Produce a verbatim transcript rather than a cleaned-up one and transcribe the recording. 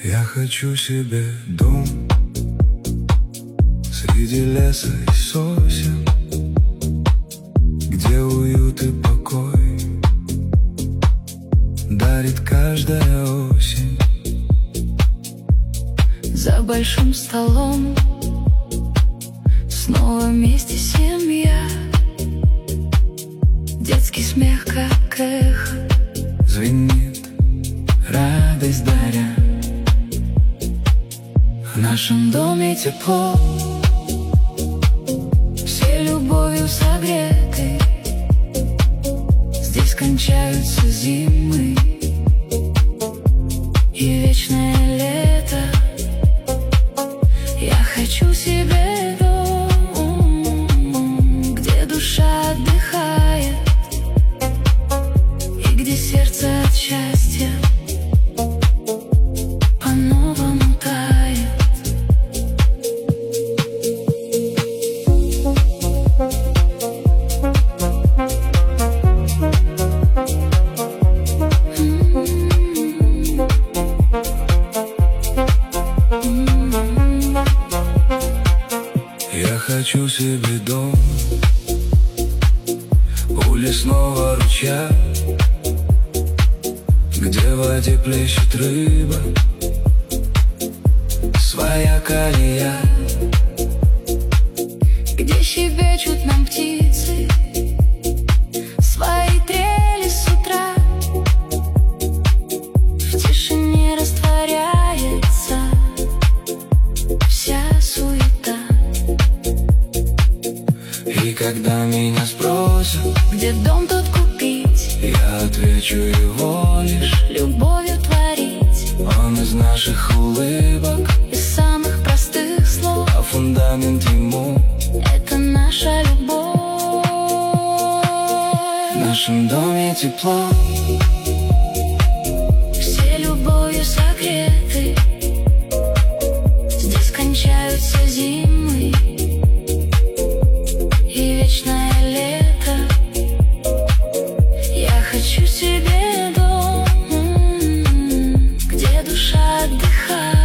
Я хочу себе дом среди леса и сосен, где уют и покой дарит каждая осень. За большим столом снова вместе семья, детский смех как эхо звенит, радость даря. В нашем доме тепло, все любовью согреты. Здесь кончаются зимы и вечное лето. Я хочу себе дом, где душа отдыхает и где сердце от счастья по-новому тает. Я хочу себе дом у лесного ручья, где в воде плещет рыба, своя колея, где щебечут нам птицы, свои трели с утра. В тишине растворяется вся суета. И когда меня спросят, где дом тут купить, я отвечу его лишь любовью творить. Он из наших улыбок, Из самых простых слов, а фундамент ему — это наша любовь. в нашем доме тепло, Все любовью согреты. Здесь кончаются зимы и вечное лето. Я хочу себе дом, где душа отдыхает